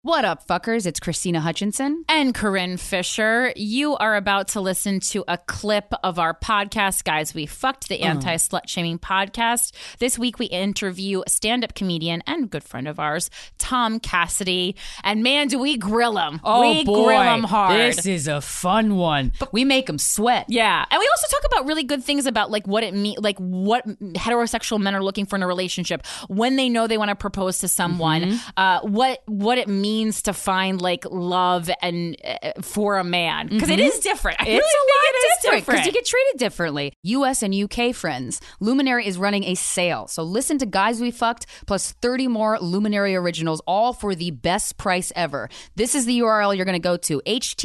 What up, fuckers? It's Christina Hutchinson. And Corinne Fisher. You are about to listen to a clip of our podcast, Guys We Fucked, the anti-slut-shaming podcast. This week we interview stand-up comedian and good friend of ours, Tom Cassidy. And man, do we grill him. We grill him hard. This is a fun one. But we make them sweat. Yeah. And we also talk about really good things about like what it means, like what heterosexual men are looking for in a relationship, when they know they want to propose to someone, what it means to find like love and for a man, because it is different. It's a lot different because you get treated differently. US and UK friends, Luminary is running a sale, so listen to Guys We Fucked plus 30 more Luminary originals, all for the best price ever. This is the URL you're going to go to: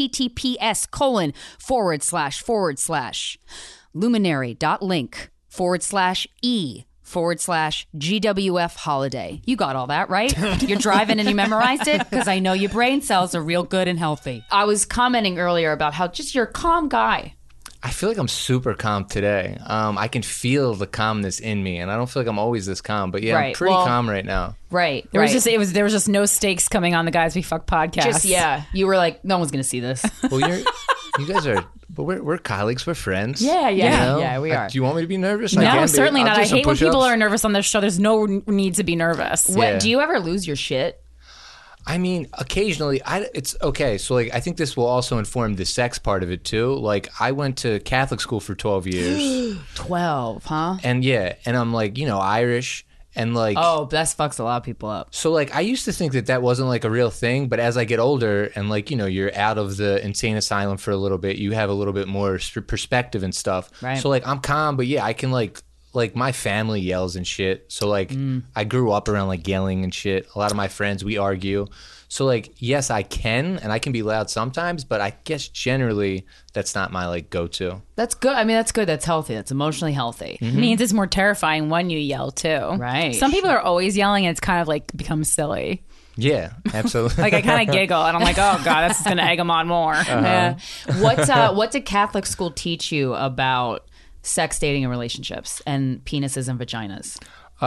https://luminary.link/e/GWF holiday. You got all that, right? You're driving and you memorized it? Because I know your brain cells are real good and healthy. I was commenting earlier about how just you're a calm guy. I feel like I'm super calm today. I can feel the calmness in me, and I don't feel like I'm always this calm. But yeah, I'm pretty calm right now. Right. There was just no stakes coming on the Guys We Fuck podcast. You were like, no one's gonna see this. Well, you guys are, but we're colleagues, we're friends. Yeah, you know? Yeah, we are. Do you want me to be nervous? No, certainly not. I hate when people are nervous on this show. There's no need to be nervous. Yeah. Do you ever lose your shit? I mean, occasionally, it's okay. So, like, I think this will also inform the sex part of it, too. Like, I went to Catholic school for 12 years. 12, huh? And, and I'm, like, Irish. And, like... Oh, that fucks a lot of people up. So, like, I used to think that wasn't, like, a real thing. But as I get older and, like, you're out of the insane asylum for a little bit, you have a little bit more perspective and stuff. Right. So, like, I'm calm, but, I can, like my family yells and shit. So like I grew up around like yelling and shit. A lot of my friends, we argue. So like, yes, I can, and I can be loud sometimes, but I guess generally that's not my like go-to. That's good. I mean, that's good. That's healthy. That's emotionally healthy. It means it's more terrifying when you yell too. Right. Some people are always yelling and it's kind of like becomes silly. Yeah, absolutely. Like I kind of giggle and I'm like, oh God, this is going to egg them on more. Yeah. What did Catholic school teach you about sex, dating, and relationships, and penises and vaginas?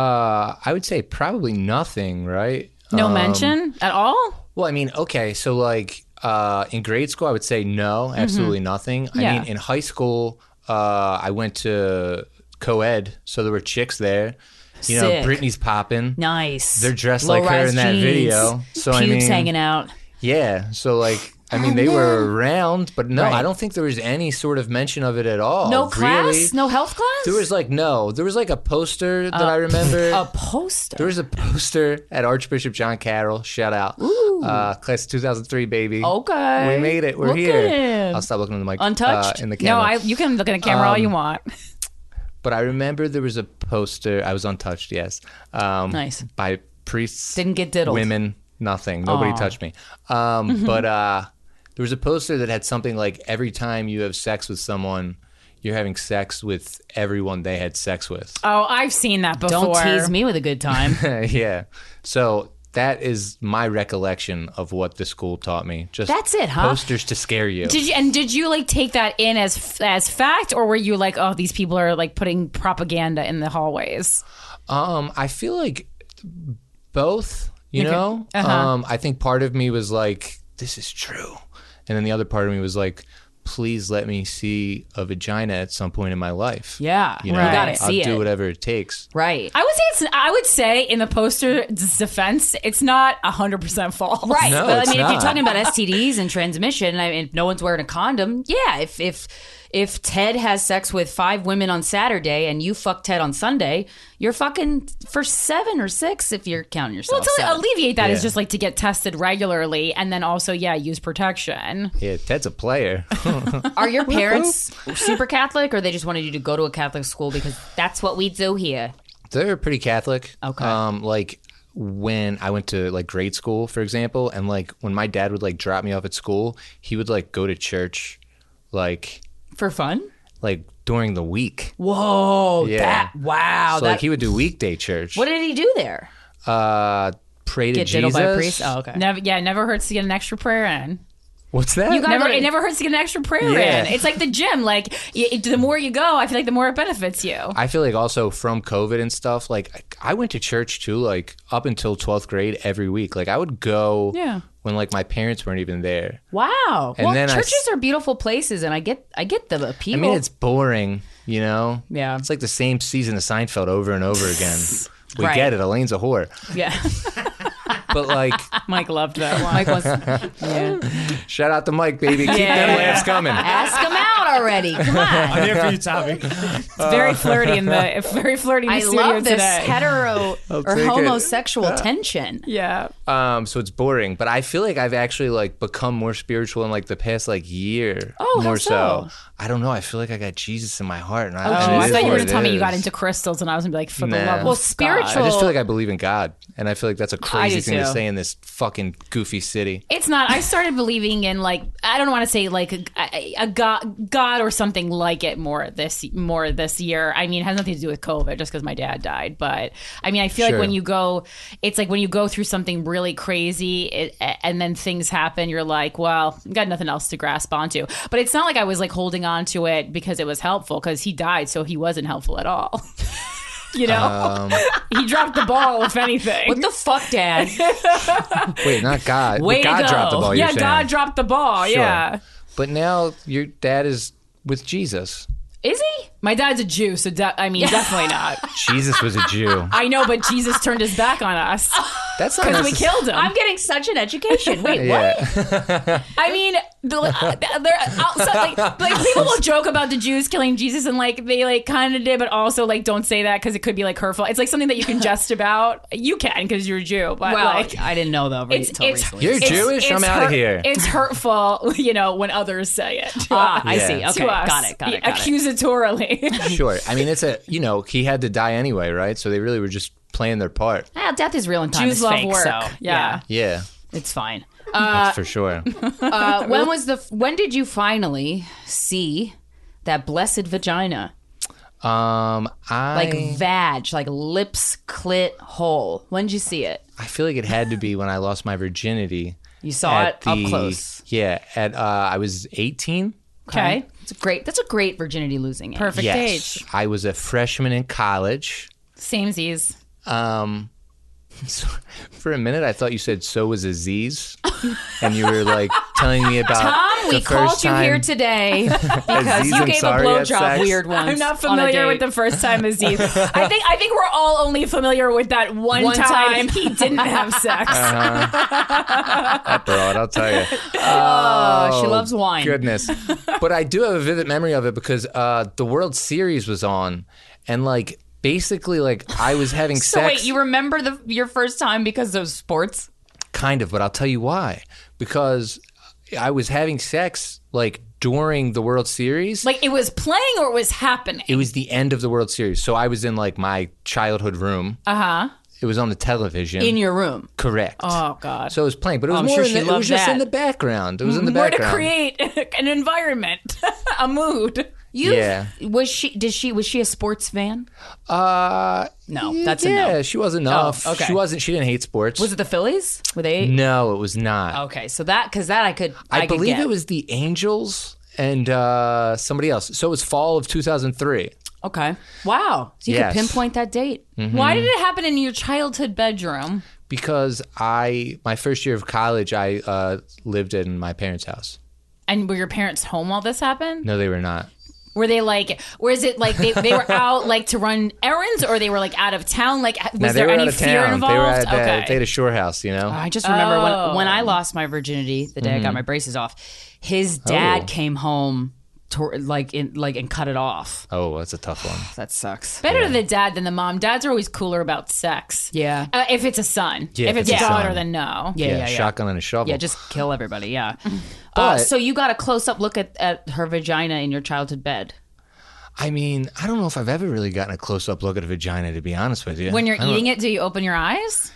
I would say probably nothing, right? No mention at all? Well, I mean, okay, so like in grade school, I would say no, absolutely nothing. I mean, in high school, I went to co-ed, so there were chicks there. You know, Britney's popping. Nice. They're dressed like her in that video. So pubes hanging out. Yeah, so like... I mean, they were around, but no, I don't think there was any sort of mention of it at all. No class? Really. No health class? There was like, there was like a poster that I remember. A poster? There was a poster at Archbishop John Carroll. Shout out. Ooh. Class of 2003, baby. Okay. We made it. We're Look here. at him. I'll stop looking at the mic. Untouched? In the camera. No, you can look at the camera all you want. But I remember there was a poster. I was untouched, yes. Nice. By priests. Didn't get diddled. Women, nothing. Nobody touched me. But... there was a poster that had something like, every time you have sex with someone, you're having sex with everyone they had sex with. Oh, I've seen that before. Don't tease me with a good time. Yeah. So that is my recollection of what the school taught me. Just that's it, huh? Posters to scare you. Did you like take that in as fact, or were you like, oh, these people are like putting propaganda in the hallways? I feel like both, you know? I think part of me was like, this is true. And then the other part of me was like, please let me see a vagina at some point in my life. Yeah, you know, gotta see I'll do whatever it takes. Right. I would say in the poster's defense, it's not 100% false. Right. No, but it's I mean, not. if you're talking about STDs and transmission, I mean, if no one's wearing a condom, yeah. If Ted has sex with 5 women on Saturday and you fuck Ted on Sunday, you're fucking for 7 or 6 if you're counting yourself. Well, to alleviate that is just like to get tested regularly and then also, use protection. Yeah, Ted's a player. Are your parents super Catholic, or they just wanted you to go to a Catholic school because that's what we do here? They're pretty Catholic. Okay. Like when I went to like grade school, for example, and like when my dad would like drop me off at school, he would like go to church like... For fun? Like during the week. Whoa. Yeah. Wow. So like he would do weekday church. What did he do there? Pray to Get Jesus. diddled by a priest? Oh, okay. Never hurts to get an extra prayer in. What's that? It never hurts to get an extra prayer Yeah. in. It's like the gym. Like the more you go, I feel like the more it benefits you. I feel like also from COVID and stuff, like I went to church too, like up until 12th grade every week. Like I would go when like my parents weren't even there. Wow. And well, then churches are beautiful places, and I get the appeal. I mean, it's boring, you know? Yeah. It's like the same season of Seinfeld over and over again. We Right. get it. Elaine's a whore. Yeah. But like, Mike loved that one. Mike wants. shout out to Mike, baby. Keep them laughs coming. Ask him out already. Come on. I'm here for you, Tommy. It's very flirty in the I studio love this today. hetero or take it. homosexual tension. Yeah. So it's boring, but I feel like I've actually like become more spiritual in like the past like year. Oh, more how so? I don't know. I feel like I got Jesus in my heart. And I thought you were going to tell me you got into. into crystals, and I was going to be like, for the Nah. love of Well, God. spiritual- I just feel like I believe in God, and I feel like that's a crazy do thing to too. say in this fucking goofy city. It's not. I started believing in like I don't want to say like a God or something like it more this year. I mean, it has nothing to do with COVID, just because my dad died. But I mean, I feel like Sure. when you go, it's like when you go through something really crazy, and then things happen, you're like, well, I've got nothing else to grasp onto. But it's not like I was like holding on to it because it was helpful, because he died, so he wasn't helpful at all. You know, he dropped the ball, if anything. What the fuck, Dad? Wait, not God. Way God to go. dropped the ball. Yeah, you're saying. God dropped the ball. Sure. Yeah. But now your dad is with Jesus. Is he? My dad's a Jew, so definitely not. Jesus was a Jew. I know, but Jesus turned his back on us That's not because we killed him. I'm getting such an education. Wait, Yeah. I mean, like people will joke about the Jews killing Jesus, and like they like kind of did, but also like don't say that because it could be like hurtful. It's like something that you can jest about. You can because you're a Jew, but well, like I didn't know though. Until recently. You're Jewish? I'm out of here. It's hurtful, you know, when others say it. I Yeah. see. To Okay, us, got it. accusatorily. Sure. I mean, it's he had to die anyway, right? So they really were just playing their part. Well, death is real and time Jews is love fake, work. so Yeah. Yeah, it's fine. that's for sure. When did you finally see that blessed vagina? Like vag, like lips, clit, hole. When did you see it? I feel like it had to be when I lost my virginity. You saw it up close. Yeah, I was 18. Okay. That's a great virginity losing age. Perfect Yes, age. I was a freshman in college. Samesies. So, for a minute, I thought you said "so was Aziz," and you were like telling me about Tom, we the called first you time here today because Aziz you and gave a Sari had blowjob sex. weird once. I'm not on a familiar with date. the first time Aziz. I think we're all only familiar with that one time he didn't have sex. That broad, I'll tell you. Oh, she loves wine. Goodness. But I do have a vivid memory of it because the World Series was on, and like basically like I was having So sex. wait, you remember your first time because of sports? Kind of, but I'll tell you why. Because I was having sex like during the World Series. Like it was playing or it was happening. It was the end of the World Series. So I was in like my childhood room. Uh-huh. It was on the television. In your room. Correct. Oh God. So it was playing, but it was I'm more sure in she the, it loved was just that. in the background. It was in the More to background. create an environment, a mood. Yeah. Was she a sports fan? No, that's a yeah, no. she wasn't enough. Oh, okay. She didn't hate sports. Was it the Phillies? Were they? No, it was not. Okay, so that I could believe get. it was the Angels and somebody else. So it was fall of 2003. Okay. Wow. So you Yes. could pinpoint that date. Why did it happen in your childhood bedroom? Because my first year of college, I lived in my parents' house. And were your parents home while this happened? No, they were not. Were they like, or is it like they were out like to run errands, or they were like out of town? Like, was No, they there were any out of fear town. involved? They were at, Okay. they had a shore house, you know? I just remember when I lost my virginity, the day I got my braces off, his dad Oh. came home and cut it off. Oh, that's a tough one. That sucks. Better the dad than the mom. Dads are always cooler about sex. Yeah. If it's a son. Yeah, if it's a a daughter, son. then no. Yeah. Shotgun and a shovel. Yeah, just kill everybody. Yeah. But- So you got a close up look at her vagina in your childhood bed. I mean, I don't know if I've ever really gotten a close-up look at a vagina, to be honest with you. When you're eating it, do you open your eyes?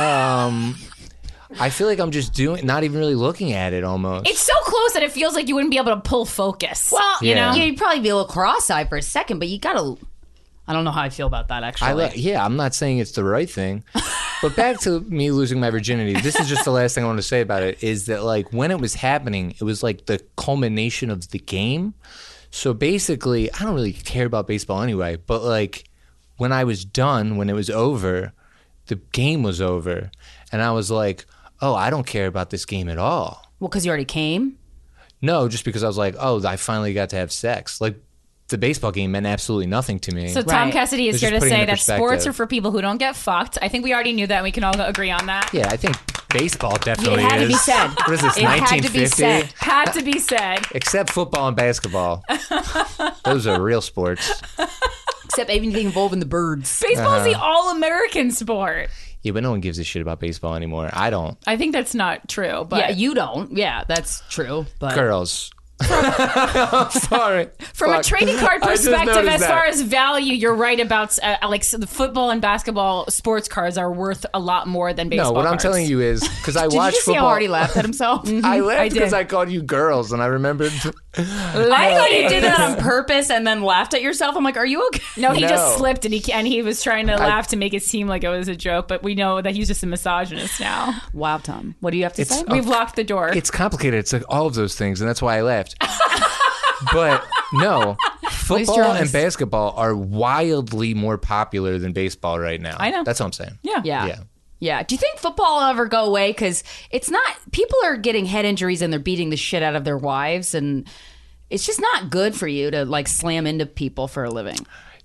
I feel like I'm just not even really looking at it almost. It's so close that it feels like you wouldn't be able to pull focus. Well, Yeah. you'd probably be a little cross-eyed for a second, but you gotta. I don't know how I feel about that actually. I'm not saying it's the right thing. But back to me losing my virginity. This is just the last thing I want to say about it, is that like when it was happening, it was like the culmination of the game. So basically, I don't really care about baseball anyway, but like when I was done, when it was over, the game was over. And I was like, oh, I don't care about this game at all. Well, because you already came? No, just because I was like, oh, I finally got to have sex. Like, the baseball game meant absolutely nothing to me. So Tom Cassidy is It's here just to putting it say in that sports perspective. are for people who don't get fucked. I think we already knew that, and we can all agree on that. Yeah, I think baseball definitely It had to be is. said. What is this, It had to be 1950? said. Had to be said. Except football and basketball. Those are real sports. Except anything involving the birds. Baseball is the all-American sport. Yeah, but no one gives a shit about baseball anymore. I don't. I think that's not true, but Yeah, you don't. Yeah, that's true. But Girls. I'm sorry. from a Fuck. trading card I just perspective, noticed as that. far as value, you're right about like so the football and basketball sports cards are worth a lot more than baseball No, what I'm cards. telling you is because I did you watch just see football. how hard he laughed at himself? I laughed because did. I called you girls, and I remembered. I thought you did that on purpose and then laughed at yourself. I'm like, are you okay? No, he No. just slipped and he was trying to laugh to make it seem like it was a joke, but we know that he's just a misogynist now. Wow, Tom. What do you have to say? We've locked the door. It's complicated. It's like all of those things, and that's why I laughed. But no, football you're and honest. basketball are wildly more popular than baseball right now. I know. That's what I'm saying. yeah. Yeah. Yeah. Do you think football will ever go away? Because it's not, people are getting head injuries and they're beating the shit out of their wives. And it's just not good for you to like slam into people for a living.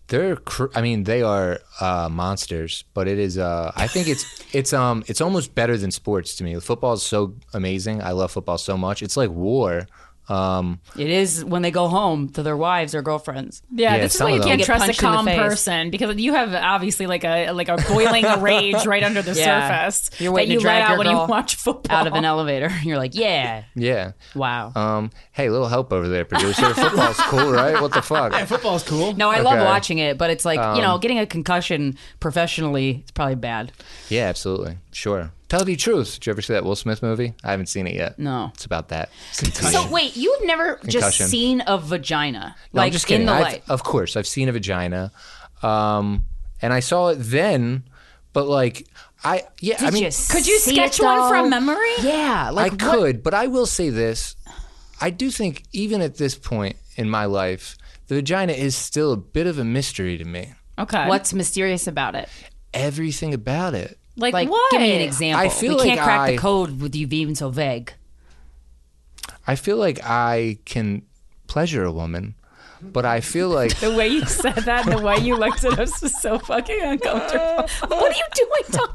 They are monsters, but it is. I think it's almost better than sports to me. Football is so amazing. I love football so much. It's like war. It is when they go home to their wives or girlfriends. Yeah, Yeah, this is some why you of them. can't Get trust a punched in the calm face. person because you have obviously like a boiling rage right under the Yeah. surface You're waiting that you to drag let out your when you girl watch football out of an elevator. You're like, yeah. Yeah. Wow. Hey, little help over there, producer. Football's cool, right? What the fuck? Football's cool. No, I love Okay. watching it, but it's like, getting a concussion professionally, it's probably bad. Yeah, absolutely. Sure. Tell the truth. Did you ever see that Will Smith movie? I haven't seen it yet. No. It's about that. So wait, you've never just Concussion. seen a vagina? No, like I'm just kidding. in the I've- light? Of course, I've seen a vagina, and I saw it then. But like, Did you Could you see sketch it, one though? from memory? Yeah, I like what? could. But I will say this: I do think even at this point in my life, the vagina is still a bit of a mystery to me. Okay. What's mysterious about it? Everything about it. like Like, what? give me an example. I feel we can't like crack the I- code with you being so vague. I feel like I can pleasure a woman, but I feel like The way you said that, and the way you looked at us was so fucking uncomfortable. What are you doing, Tom?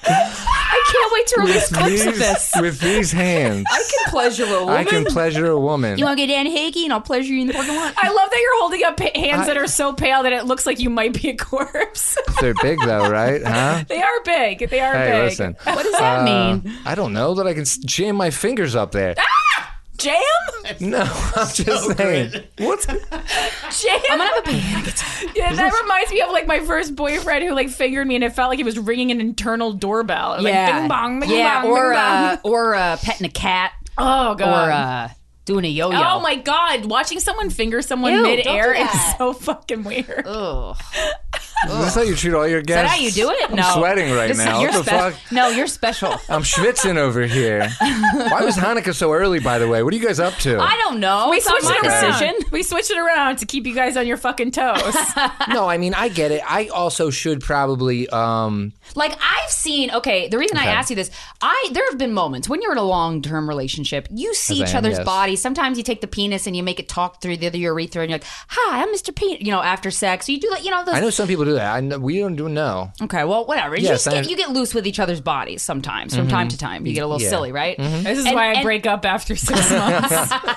I can't wait to release clips of this. with these hands, I can pleasure a woman. I can pleasure a woman. You want to get Annie Hagee and I'll pleasure you in the parking lot? I love that you're holding up hands that are so pale that it looks like you might be a corpse. They're big though, right? Huh? They are big. They are Hey, big. listen. What does that mean? I don't know that I can jam my fingers up there. Jam? No, I'm just saying. What's Jam? I'm gonna have a panic attack. Yeah, that reminds me of like my first boyfriend who like fingered me and it felt like he was ringing an internal doorbell. Like Yeah, bing bong, bing yeah, bong, or bing bong. petting a cat, Oh god. or doing a yo-yo. Oh my god, watching someone finger someone Ew, mid-air don't do is that. so fucking weird. Ugh. Is this how you treat all your Is guests? that how you do it? No. I'm sweating right now. You're What the fuck? No, you're special. I'm schwitzing over here. Why was Hanukkah so early, by the way? What are you guys up to? I don't know. We It's not switched my it around. decision. We switched it around to keep you guys on your fucking toes. No, I mean, I get it. I also should probably, Like I've seen. Okay, the reason I Okay. asked you this, there have been moments when you're in a long-term relationship. You see As each I am, other's yes. bodies. Sometimes you take the penis and you make it talk through the urethra, and you're like, "Hi, I'm Mr. Penis." You know, after sex, you do that. You know, those. I know some people do that. I know, we don't do know. Okay, well, whatever. You, Yes, just I- you get loose with each other's bodies sometimes. From time to time, you get a little Yeah. silly, right? This is And- why I and- break up after 6 months.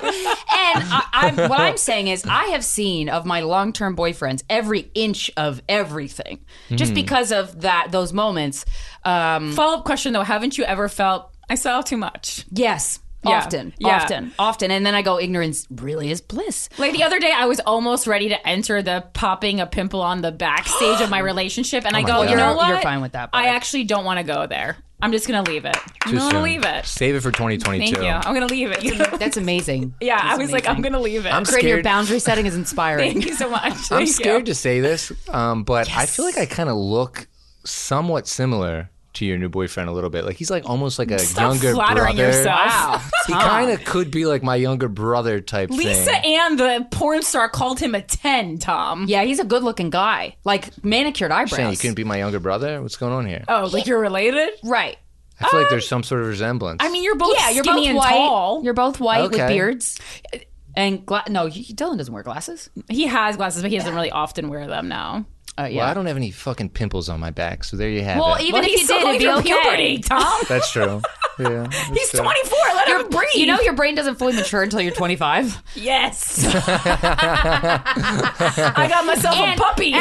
And what I'm saying is, I have seen of my long-term boyfriends every inch of everything, just because of those moments. Follow-up question though, haven't you ever felt I saw too much? Yes, Yeah. often, and then I go, ignorance really is bliss. Like the other day, I was almost ready to enter the popping a pimple on the back stage of my relationship, and I my go, God. you know what? You're fine with that, I but- actually don't want to go there. I'm just gonna leave it. I'm Too gonna soon. leave it. Save it for 2022. Thank you. I'm gonna leave it. That's amazing. Yeah, That's I was like, amazing. I'm gonna leave it. I'm Creating your scared. boundary setting is inspiring. Thank you so much. I'm Thank scared you. to say this, but I feel like I kind of look somewhat similar to your new boyfriend a little bit. Like he's like almost like a Stop younger flattering brother. yourself. Wow. He kind of could be like my younger brother type Lisa thing. Ann, the porn star, called him a 10, Tom. Yeah, he's a good-looking guy. Like manicured eyebrows. Saying you couldn't be my younger brother? What's going on here? Oh, like you're related? Right. I feel like there's some sort of resemblance. I mean, you're both You're skinny both and white. tall. You're both white with Okay. beards. And Dylan doesn't wear glasses. He has glasses, but he doesn't really often wear them now. Yeah. Well, I don't have any fucking pimples on my back, so there you have Well, it. even if you did, it'd be from okay. puberty, Tom. That's true. Yeah, that's He's true. 24. Let him breathe. You know your brain doesn't fully mature until you're 25. Yes. I got myself a puppy.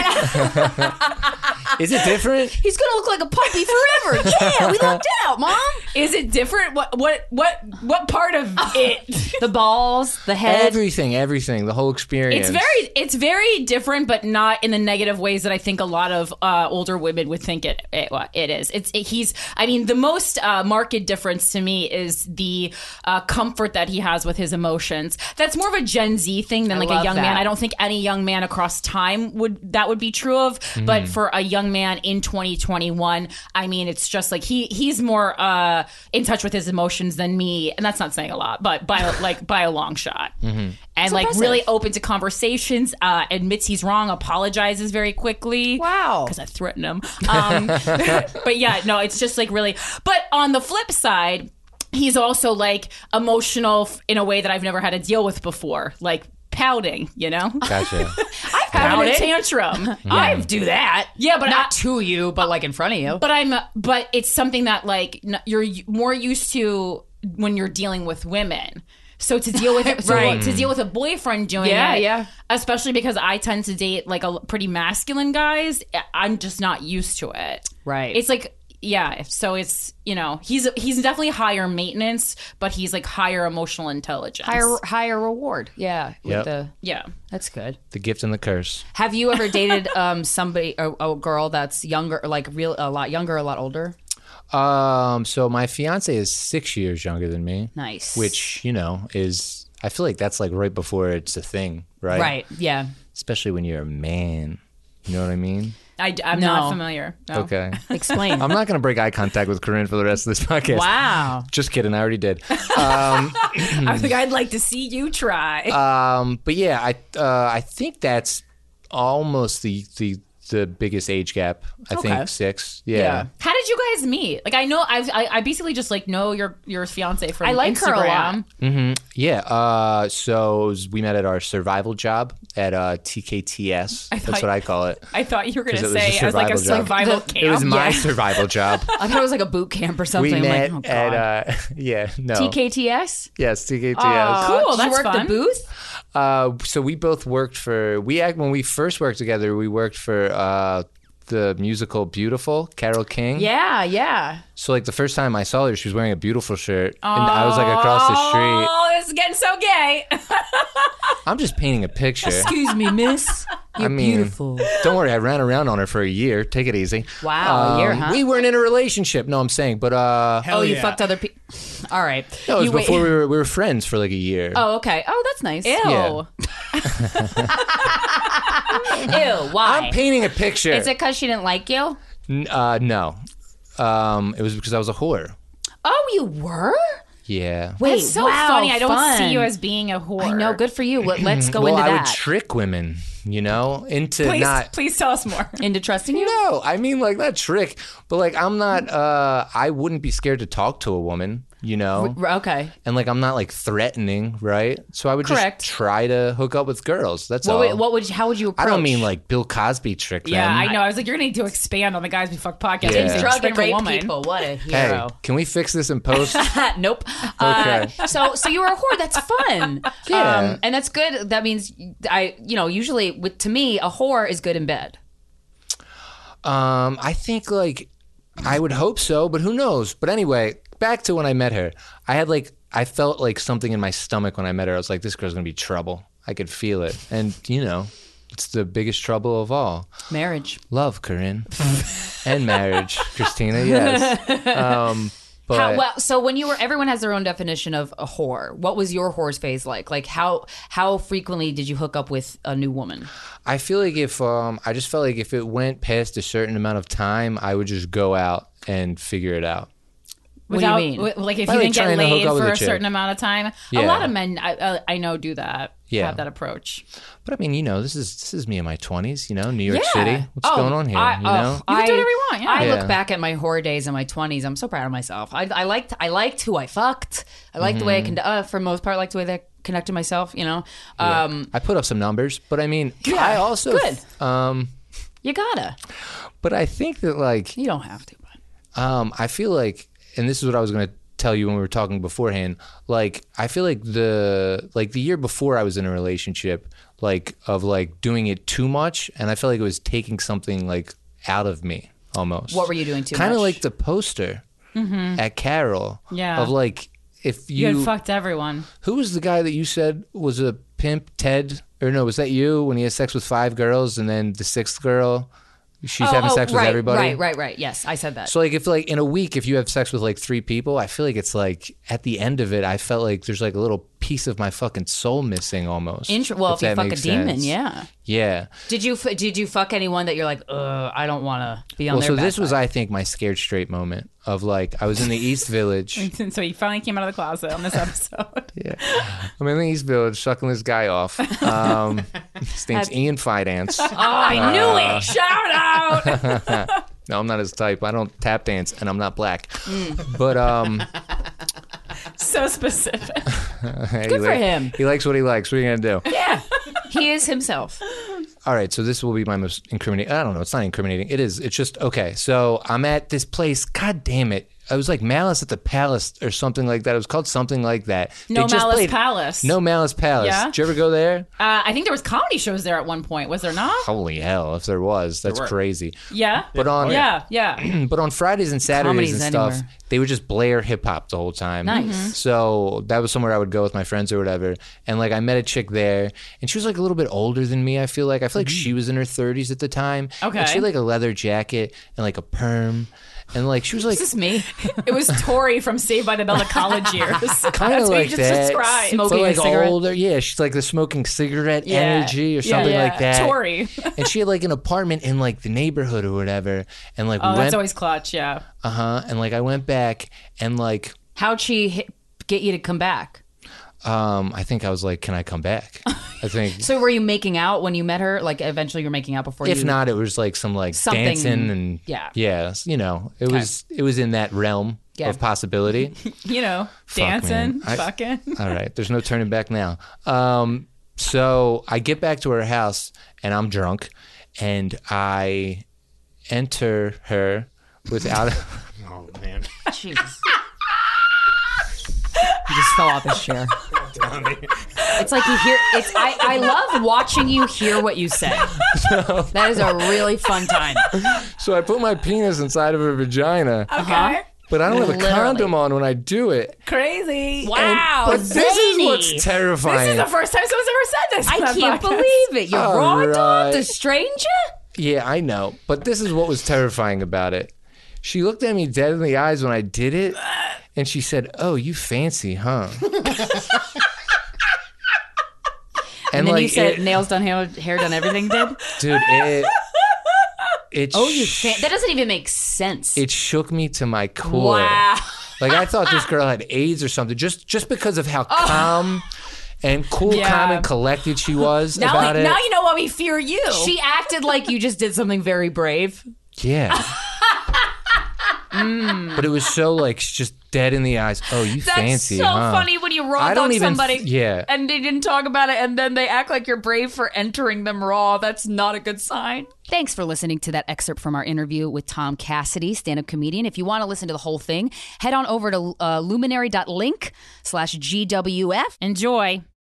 Is it different? He's gonna look like a puppy forever. Yeah, we lucked out, Mom. Is it different? What part of it? The balls, the head. Everything, the whole experience. It's very different, but not in the negative ways that I think a lot of older women would think it is. The most marked difference to me is the comfort that he has with his emotions. That's more of a Gen Z thing than like a love young man. that. I don't think any young man across time would be true of, but for a young man in 2021, I mean, it's just like he's more in touch with his emotions than me, and that's not saying a lot, but by a long shot. And like impressive. really open to conversations, admits he's wrong, apologizes very quickly. Wow. Because I threaten him. But yeah, no, it's just like really. But on the flip side, he's also like emotional in a way that I've never had to deal with before, like pouting, you know? Gotcha. Having a tantrum. I do that. Yeah, but not to you, but like in front of you. But it's something that like you're more used to when you're dealing with women. So to deal with it, to deal with a boyfriend doing it, yeah. especially because I tend to date like a pretty masculine guys, I'm just not used to it. Right. It's like, yeah. So it's, you know, he's definitely higher maintenance, but he's like higher emotional intelligence. higher reward. Yeah. Yep. Yeah. That's good. The gift and the curse. Have you ever dated somebody, a girl that's younger, like a lot younger, a lot older? So my fiance is 6 years younger than me. Nice. Which, you know, I feel like that's like right before it's a thing, right? Right. Yeah. Especially when you're a man. You know what I mean? I'm No. not familiar. No. Okay. Explain. I'm not going to break eye contact with Corinne for the rest of this podcast. Wow. Just kidding. I already did. I think I'd like to see you try. But yeah, I think that's almost the biggest age gap. I Okay. think 6. Yeah. How did you guys meet? Like, I know I basically just like know your fiance from I like Instagram. her a lot. Yeah. So we met at our survival job at TKTS. That's what I call it. I thought you were going to 'Cause it was say a as like a survival job. survival camp. It was my survival job. I thought it was like a boot camp or something. We I'm met like, oh, God. at no. TKTS? Yes, TKTS. Cool, Did you that's work fun. the booth? So we both worked for when we first worked together. We worked for the musical Beautiful, Carole King. Yeah, yeah. So like the first time I saw her, she was wearing a Beautiful shirt, and I was like across the street. Oh, this is getting so gay. I'm just painting a picture. Excuse me, miss. You're beautiful. Don't worry, I ran around on her for a year. Take it easy. Wow, a year, huh? We weren't in a relationship. No, I'm saying, but You fucked other people. All right. no, it was You wait- before we were friends for like a year. Oh, okay. Oh, that's nice. Ew. Yeah. Ew, why? I'm painting a picture. Is it because she didn't like you? No. It was because I was a whore. Oh, you were? Yeah. Wait, It's so wow, funny. I don't fun. see you as being a whore. I know. Good for you. Let's go Well, into I that. would trick women, into Please, not. please tell us more. into trusting you? No, I mean like not trick, but like I'm not. I wouldn't be scared to talk to a woman, Okay. and like I'm not like threatening, right? So I would Correct. just try to hook up with girls. That's all. How would you approach? I don't mean like Bill Cosby trick them. Yeah, I know. I was like, you're going to need to expand on the Guys We Fuck podcast. Yeah. You just drug trick and a rape woman. people. What a Hey, hero. can we fix this in post? Nope. Okay. So you were a whore. That's fun. Yeah. And that's good. That means usually to me, a whore is good in bed. I think like I would hope so, but who knows? But anyway, back to when I met her. I felt like something in my stomach when I met her. I was like, this girl's gonna be trouble. I could feel it, and it's the biggest trouble of all. Marriage. Love, Corinne, and marriage, Christina. Yes. But So when everyone has their own definition of a whore. What was your whore's phase like? Like how frequently did you hook up with a new woman? I feel like I just felt like if it went past a certain amount of time, I would just go out and figure it out. What do you mean? Like if By, you like, didn't get trying to hook laid up with for a a chick. certain amount of time, Yeah. a lot of men I know do that. Yeah. Have that approach. But I mean, you know, this is me in my 20s, you know, New York Yeah. City. What's going on here, you know? You can do whatever you want. Yeah. I Yeah. look back at my whore days in my 20s. I'm so proud of myself. I liked who I fucked. I liked the way I for the most part, liked the way that I connected myself. You know, I put up some numbers, but I mean, Yeah, I also good. You gotta. but I think that like You don't have to, but I feel like, and this is what I was going to tell you when we were talking beforehand, like I feel like the year before I was in a relationship, like of like doing it too much, and I felt like it was taking something like out of me almost. What were you doing too Kind of much? like the poster at Carol. Yeah. Of like if You you had fucked everyone. who was the guy that you said was a pimp, Ted? Or no, was that you when he had sex with 5 girls and then the 6th girl, she's having sex with everybody? Right. Yes, I said that. So like if like in a week, if you have sex with like 3 people, I feel like it's like at the end of it, I felt like there's like a little piece of my fucking soul missing almost. Well, if you that fuck a makes demon, sense. yeah. Yeah. Did you fuck anyone that you're like, I don't want to be on Well, their so bad this was, side? I think, my scared straight moment of like I was in the East Village. So he finally came out of the closet on this episode. Yeah, I'm in the East Village sucking this guy off. His name's Ian Fidance. Oh, I knew it. Shout out. No, I'm not his type. I don't tap dance, and I'm not black. But So specific. Good for him. He likes what he likes. What are you gonna do? Yeah, he is himself. All right, so this will be my most incriminating. I don't know. It's not incriminating. It is. It's just okay. So I'm at this place. God damn it! I was like Malice at the Palace or something like that. It was called something like that. No They just Malice played- Palace. No Malice Palace. Yeah? Did you ever go there? I think there was comedy shows there at one point. Was there not? Holy hell! If there was, that's crazy. Yeah. But on Yeah. but on Fridays and Saturdays Comedy's and stuff, anywhere. they would just blare hip hop the whole time. Nice. So that was somewhere I would go with my friends or whatever. And like I met a chick there, and she was like a little bit older than me. I feel like she was in her 30s at the time. Okay. And she had like a leather jacket and like a perm, and like she was like Is this me? It was Tori from Saved by the Bell, the college years. kind of That's what like you just that. described. Smoking But like a cigarette? older, yeah. She's like the smoking cigarette Yeah. energy or something like that. Tori. And she had like an apartment in like the neighborhood or whatever. And like we Oh, went, that's always clutch. Yeah. and like I went back and like. How'd she get you to come back? I think I was like, "Can I come back?" I think. So were you making out when you met her? Like eventually you're making out before If you... not, it was like some like Something- dancing and yeah. you know, it was in that realm Yeah. of possibility. You know, Fuck, dancing, man. fucking. All right, there's no turning back now. So I get back to her house and I'm drunk, and I enter her without. Oh man. Jesus. He just fell off his chair. It's like you hear. It's I love watching you hear what you say. That is a really fun time. So I put my penis inside of her vagina, Okay. but I don't have a Literally. condom on when I do it. Crazy. Wow, But this is what's zany. terrifying. This is the first time someone's ever said this. I on that can't podcast. believe it. You All raw right. dogged a stranger? Yeah, I know. But this is what was terrifying about it. She looked at me dead in the eyes when I did it, and she said, "Oh, you fancy, huh?" And then like, you said it- nails done, hair done, everything did? dude, it That doesn't even make sense. it shook me to my core. Wow. Like I thought this girl had AIDS or something, just because of how calm and cool, Yeah. calm and collected she was Now, about it. now you know why we fear you. She acted like you just did something very brave. Yeah. But it was so like just dead in the eyes. Oh, you That's fancy, so huh? funny when you raw I don't dog even somebody yeah. and they didn't talk about it and then they act like you're brave for entering them raw. That's not a good sign. Thanks for listening to that excerpt from our interview with Tom Cassidy, stand-up comedian. If you want to listen to the whole thing, head on over to luminary.link/GWF. Enjoy.